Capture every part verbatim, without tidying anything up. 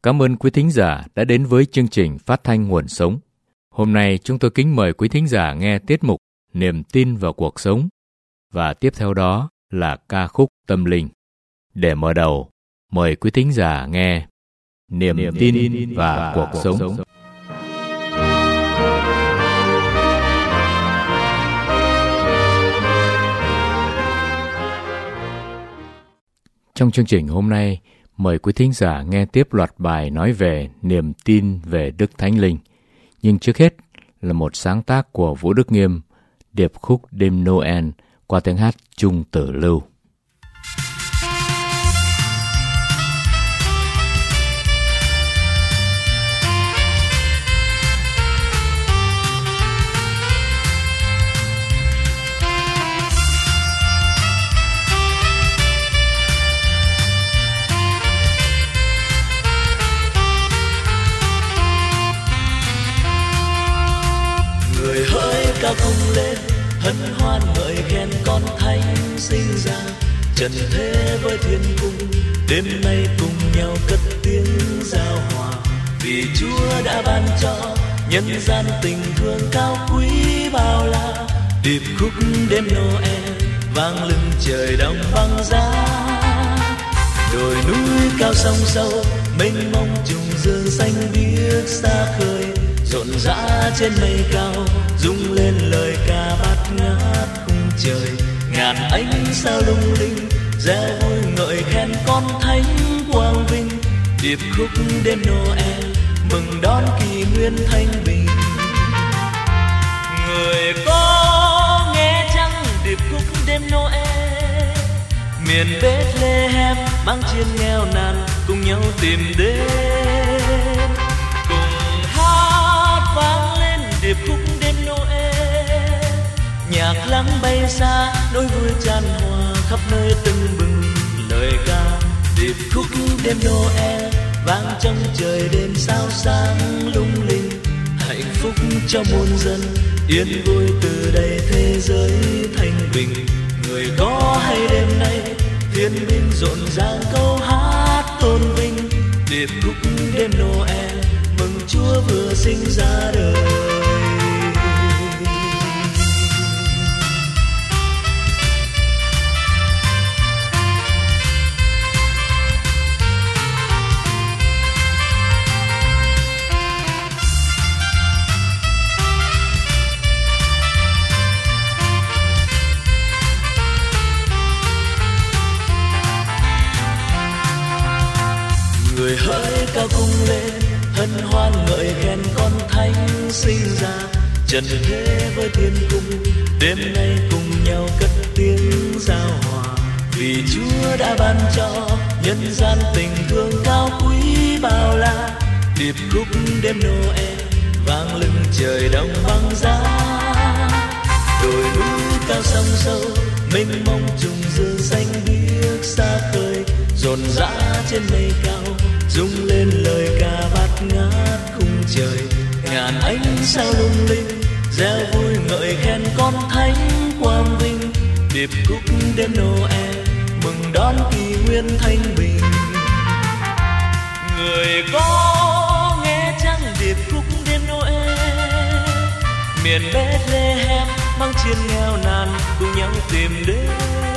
Cảm ơn quý thính giả đã đến với chương trình Phát thanh Nguồn Sống. Hôm nay chúng tôi kính mời quý thính giả nghe tiết mục Niềm tin vào cuộc sống, và tiếp theo đó là ca khúc tâm linh. Để mở đầu, mời quý thính giả nghe Niềm, Niềm tin, tin và, và cuộc, cuộc sống. sống. Trong chương trình hôm nay, mời quý thính giả nghe tiếp loạt bài nói về niềm tin về Đức Thánh Linh. Nhưng trước hết là một sáng tác của Vũ Đức Nghiêm, điệp khúc Đêm Noel qua tiếng hát Trung Tử Lưu. Ca cùng lên hân hoan ngợi khen con thánh sinh ra, trần thế với thiên cung đêm nay cùng nhau cất tiếng giao hòa, vì Chúa đã ban cho nhân gian tình thương cao quý bao la. Điệp khúc đêm Noel vang lưng trời đông băng giá, đồi núi cao sông sâu mênh mông trùng dương xanh biếc xa khơi, rộn rã trên mây cao rung lên lời ca bát ngát khung trời. Ngàn ánh sao lung linh reo vui ngợi khen con thánh quang vinh. Điệp khúc đêm Noel mừng đón kỷ nguyên thanh bình. Người có nghe chăng điệp khúc đêm Noel, miền Bethlehem mang chiên nghèo nàn cùng nhau tìm đến, cùng hát vang lên điệp khúc đêm Noel. Nhạc lắng bay xa nỗi vui tràn hòa khắp nơi tưng bừng lời ca. Điệp khúc đêm Noel vang trong trời đêm sao sáng lung linh, hạnh phúc cho muôn dân yên vui từ đây thế giới thanh bình. Người có hay đêm nay thiên minh rộn ràng câu hát tôn vinh. Điệp khúc đêm Noel mừng Chúa vừa sinh ra đời. Người hỡi cao cung lên hân hoan ngợi khen con thánh sinh ra, trần thế với thiên cung đêm nay cùng nhau cất tiếng giao hòa, vì Chúa đã ban cho nhân gian tình thương cao quý bao la. Điệp khúc đêm Noel vang lưng trời đông băng giá, đồi núi cao sông sâu mênh mông trùng dương xanh biếc xa khơi, rộn rã trên mây cao rung lên lời ca bát ngát khung trời. Ngàn ánh sao lung linh reo vui ngợi khen con thánh quang vinh. Điệp khúc đêm Noel mừng đón kỷ nguyên thanh bình. Người có nghe chăng điệp khúc đêm Noel, miền Bethlehem mang chiên nghèo nàn cùng nhau tìm đến,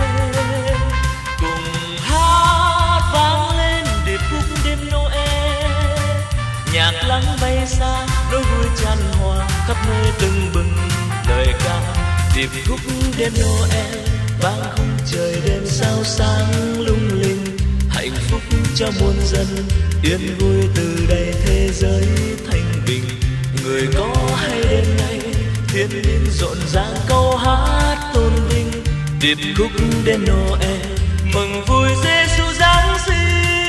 cùng hát vang lên điệp khúc đêm Noel. Nhạc lắng bay xa nỗi vui tràn hòa khắp nơi tưng bừng lời ca. Điệp khúc đêm Noel vang khung trời đêm sao sáng lung linh, hạnh phúc cho muôn dân yên vui từ đây thế giới thanh bình. Người có hay đêm nay thiên nhiên rộn ràng câu hát tôn vinh. Điệp khúc đêm Noel mừng vui Giêsu giáng sinh.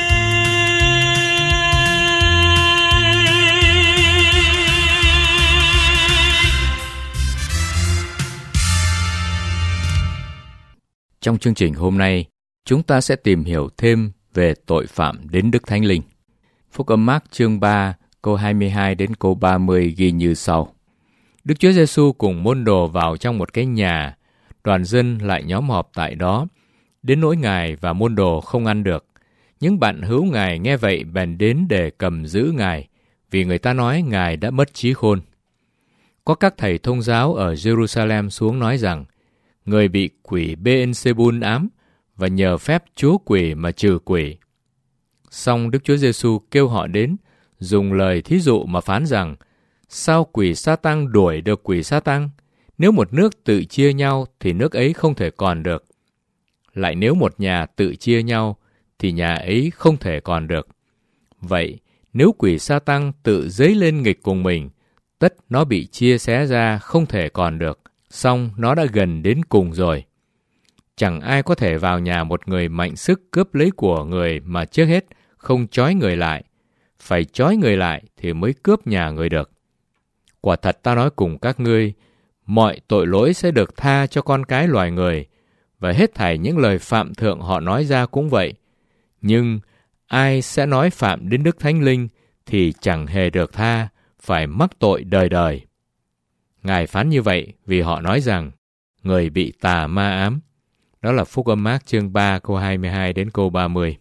Trong chương trình hôm nay, chúng ta sẽ tìm hiểu thêm về tội phạm đến Đức Thánh Linh. Phúc âm Mác chương ba, câu hai mươi hai đến câu ba mươi ghi như sau. Đức Chúa Giêsu cùng môn đồ vào trong một cái nhà, đoàn dân lại nhóm họp tại đó, đến nỗi Ngài và môn đồ không ăn được. Những bạn hữu Ngài nghe vậy bèn đến để cầm giữ Ngài, vì người ta nói Ngài đã mất trí khôn. Có các thầy thông giáo ở Jerusalem xuống nói rằng, người bị quỷ Beelzebul ám và nhờ phép chúa quỷ mà trừ quỷ. Song Đức Chúa Giêsu kêu họ đến, dùng lời thí dụ mà phán rằng, sao quỷ Sa-tăng đuổi được quỷ Sa-tăng? Nếu một nước tự chia nhau thì nước ấy không thể còn được. Lại nếu một nhà tự chia nhau thì nhà ấy không thể còn được. Vậy, nếu quỷ Sa-tăng tự dấy lên nghịch cùng mình, tất nó bị chia xé ra không thể còn được, song nó đã gần đến cùng rồi. Chẳng ai có thể vào nhà một người mạnh sức cướp lấy của người mà trước hết không trói người lại. Phải trói người lại thì mới cướp nhà người được. Quả thật ta nói cùng các ngươi, mọi tội lỗi sẽ được tha cho con cái loài người, và hết thảy những lời phạm thượng họ nói ra cũng vậy. Nhưng ai sẽ nói phạm đến Đức Thánh Linh thì chẳng hề được tha, phải mắc tội đời đời. Ngài phán như vậy vì họ nói rằng, người bị tà ma ám. Đó là Phúc Âm Mác chương ba câu hai mươi hai đến câu ba mươi.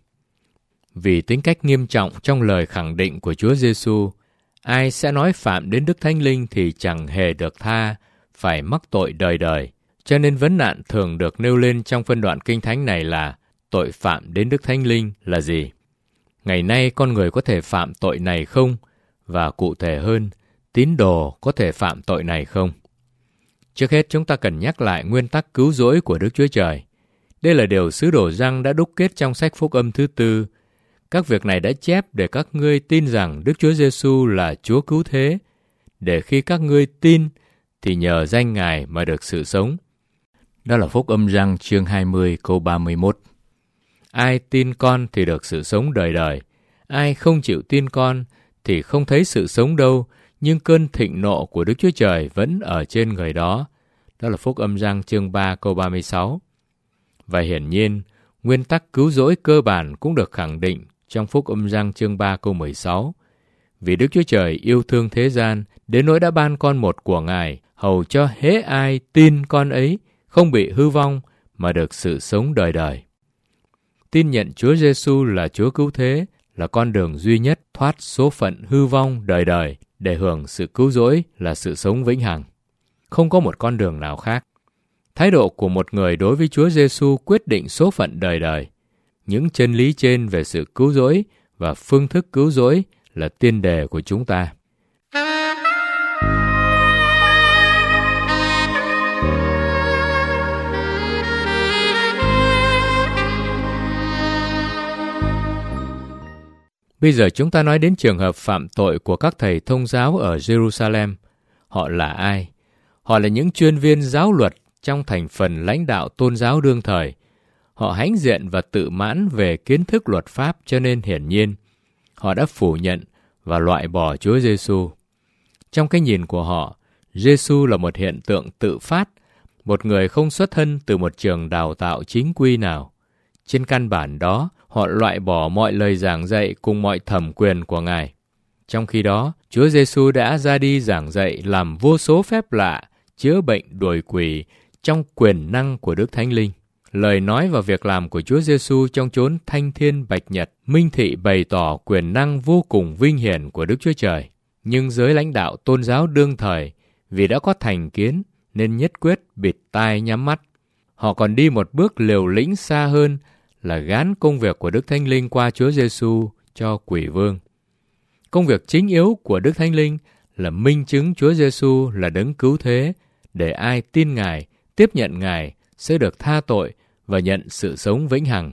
Vì tính cách nghiêm trọng trong lời khẳng định của Chúa Giêsu, ai sẽ nói phạm đến Đức Thánh Linh thì chẳng hề được tha, phải mắc tội đời đời. Cho nên vấn nạn thường được nêu lên trong phân đoạn kinh thánh này là tội phạm đến Đức Thánh Linh là gì? Ngày nay con người có thể phạm tội này không? Và cụ thể hơn, tín đồ có thể phạm tội này không? Trước hết chúng ta cần nhắc lại nguyên tắc cứu rỗi của Đức Chúa Trời. Đây là điều sứ đồ Giăng đã đúc kết trong sách Phúc Âm thứ tư. Các việc này đã chép để các ngươi tin rằng Đức Chúa Giêsu là Chúa cứu thế, để khi các ngươi tin thì nhờ danh Ngài mà được sự sống. Đó là Phúc Âm Giăng chương hai mươi câu ba mươi mốt. Ai tin con thì được sự sống đời đời. Ai không chịu tin con thì không thấy sự sống đâu, nhưng cơn thịnh nộ của Đức Chúa Trời vẫn ở trên người đó. Đó là Phúc Âm Giăng chương ba câu ba mươi sáu. Và hiển nhiên, nguyên tắc cứu rỗi cơ bản cũng được khẳng định trong Phúc Âm Giăng chương ba câu mười sáu. Vì Đức Chúa Trời yêu thương thế gian, đến nỗi đã ban con một của Ngài, hầu cho hễ ai tin con ấy không bị hư vong mà được sự sống đời đời. Tin nhận Chúa Giêsu là Chúa cứu thế là con đường duy nhất thoát số phận hư vong đời đời để hưởng sự cứu rỗi là sự sống vĩnh hằng. Không có một con đường nào khác. Thái độ của một người đối với Chúa Giêsu quyết định số phận đời đời. Những chân lý trên về sự cứu rỗi và phương thức cứu rỗi là tiên đề của chúng ta. Bây giờ chúng ta nói đến trường hợp phạm tội của các thầy thông giáo ở Jerusalem. Họ là ai? Họ là những chuyên viên giáo luật trong thành phần lãnh đạo tôn giáo đương thời. Họ hãnh diện và tự mãn về kiến thức luật pháp, cho nên hiển nhiên họ đã phủ nhận và loại bỏ Chúa Giêsu. Trong cái nhìn của họ, Giêsu là một hiện tượng tự phát, một người không xuất thân từ một trường đào tạo chính quy nào. Trên căn bản đó, họ loại bỏ mọi lời giảng dạy cùng mọi thẩm quyền của Ngài. Trong khi đó, Chúa Giêsu đã ra đi giảng dạy làm vô số phép lạ, chữa bệnh đuổi quỷ trong quyền năng của Đức Thánh Linh. Lời nói và việc làm của Chúa Giêsu trong chốn thanh thiên bạch nhật minh thị bày tỏ quyền năng vô cùng vinh hiển của Đức Chúa Trời. Nhưng giới lãnh đạo tôn giáo đương thời, vì đã có thành kiến nên nhất quyết bịt tai nhắm mắt. Họ còn đi một bước liều lĩnh xa hơn là gán công việc của Đức Thánh Linh qua Chúa Giêsu cho quỷ vương. Công việc chính yếu của Đức Thánh Linh là minh chứng Chúa Giêsu là đấng cứu thế, để ai tin Ngài, tiếp nhận Ngài sẽ được tha tội và nhận sự sống vĩnh hằng.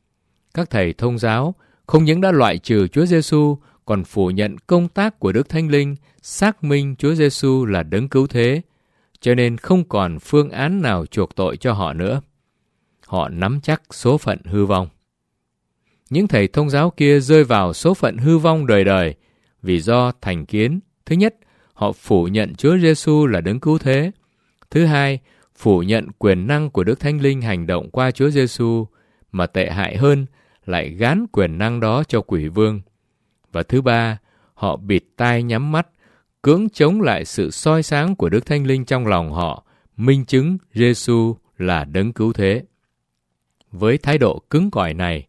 Các thầy thông giáo không những đã loại trừ Chúa Giêsu, còn phủ nhận công tác của Đức Thánh Linh, xác minh Chúa Giêsu là đấng cứu thế, cho nên không còn phương án nào chuộc tội cho họ nữa. Họ nắm chắc số phận hư vong. Những thầy thông giáo kia rơi vào số phận hư vong đời đời vì do thành kiến. Thứ nhất, họ phủ nhận Chúa Giêsu là đấng cứu thế. Thứ hai, phủ nhận quyền năng của Đức Thánh Linh hành động qua Chúa Giêsu, mà tệ hại hơn lại gán quyền năng đó cho quỷ vương. Và thứ ba, họ bịt tai nhắm mắt, cưỡng chống lại sự soi sáng của Đức Thánh Linh trong lòng họ, minh chứng Giêsu là đấng cứu thế. Với thái độ cứng cỏi này,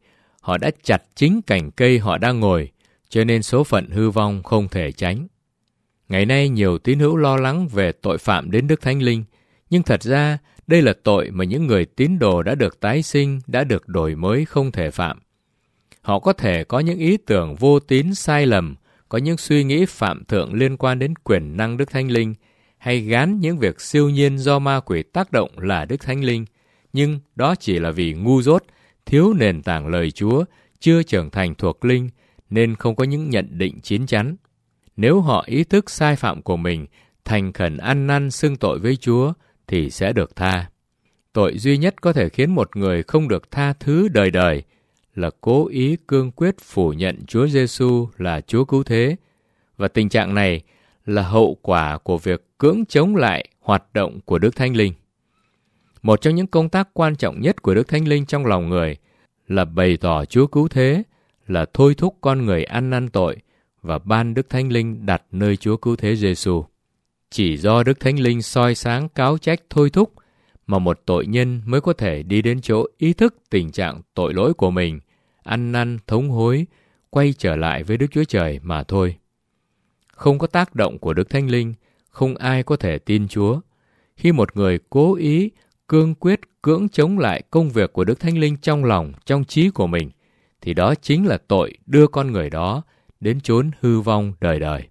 Họ đã chặt chính cành cây họ đang ngồi, cho nên số phận hư vong không thể tránh. Ngày nay nhiều tín hữu lo lắng về tội phạm đến Đức Thánh Linh, nhưng thật ra đây là tội mà những người tín đồ đã được tái sinh, đã được đổi mới không thể phạm. Họ có thể có những ý tưởng vô tín sai lầm, có những suy nghĩ phạm thượng liên quan đến quyền năng Đức Thánh Linh, hay gán những việc siêu nhiên do ma quỷ tác động là Đức Thánh Linh, nhưng đó chỉ là vì ngu dốt, thiếu nền tảng lời Chúa, chưa trưởng thành thuộc linh, nên không có những nhận định chín chắn. Nếu họ ý thức sai phạm của mình, thành khẩn ăn năn xưng tội với Chúa, thì sẽ được tha. Tội duy nhất có thể khiến một người không được tha thứ đời đời là cố ý cương quyết phủ nhận Chúa Giêsu là Chúa Cứu Thế, và tình trạng này là hậu quả của việc cưỡng chống lại hoạt động của Đức Thánh Linh. Một trong những công tác quan trọng nhất của Đức Thánh Linh trong lòng người là bày tỏ Chúa Cứu Thế, là thôi thúc con người ăn năn tội và ban Đức Thánh Linh đặt nơi Chúa Cứu Thế Giêsu. Chỉ do Đức Thánh Linh soi sáng cáo trách thôi thúc mà một tội nhân mới có thể đi đến chỗ ý thức tình trạng tội lỗi của mình, ăn năn thống hối, quay trở lại với Đức Chúa Trời mà thôi. Không có tác động của Đức Thánh Linh, không ai có thể tin Chúa. Khi một người cố ý, cương quyết cưỡng chống lại công việc của Đức Thánh Linh trong lòng, trong trí của mình, thì đó chính là tội đưa con người đó đến chốn hư vong đời đời.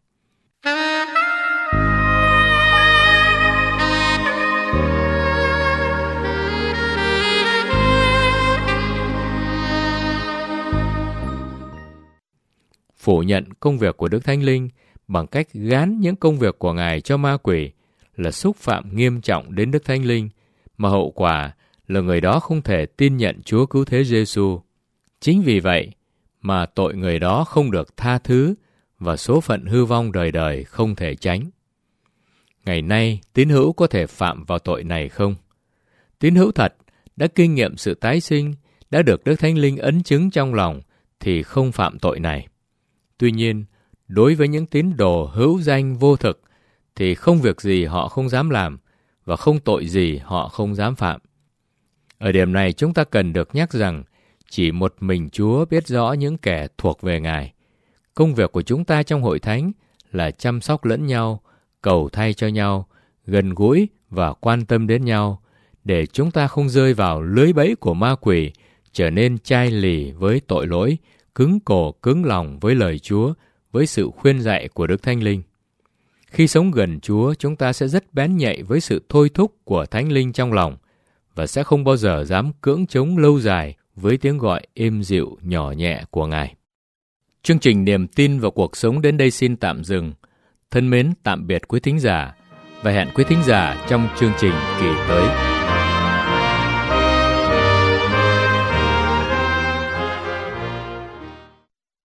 Phủ nhận công việc của Đức Thánh Linh bằng cách gán những công việc của Ngài cho ma quỷ là xúc phạm nghiêm trọng đến Đức Thánh Linh, mà hậu quả là người đó không thể tin nhận Chúa Cứu Thế Giêsu. Chính vì vậy mà tội người đó không được tha thứ và số phận hư vong đời đời không thể tránh. Ngày nay, tín hữu có thể phạm vào tội này không? Tín hữu thật đã kinh nghiệm sự tái sinh, đã được Đức Thánh Linh ấn chứng trong lòng thì không phạm tội này. Tuy nhiên, đối với những tín đồ hữu danh vô thực thì không việc gì họ không dám làm và không tội gì họ không dám phạm. Ở điểm này chúng ta cần được nhắc rằng chỉ một mình Chúa biết rõ những kẻ thuộc về Ngài. Công việc của chúng ta trong hội thánh là chăm sóc lẫn nhau, cầu thay cho nhau, gần gũi và quan tâm đến nhau, để chúng ta không rơi vào lưới bẫy của ma quỷ, trở nên chai lì với tội lỗi, cứng cổ cứng lòng với lời Chúa, với sự khuyên dạy của Đức Thánh Linh. Khi sống gần Chúa, chúng ta sẽ rất bén nhạy với sự thôi thúc của Thánh Linh trong lòng và sẽ không bao giờ dám cưỡng chống lâu dài với tiếng gọi êm dịu nhỏ nhẹ của Ngài. Chương trình Niềm tin vào cuộc sống đến đây xin tạm dừng. Thân mến tạm biệt quý thính giả và hẹn quý thính giả trong chương trình kỳ tới.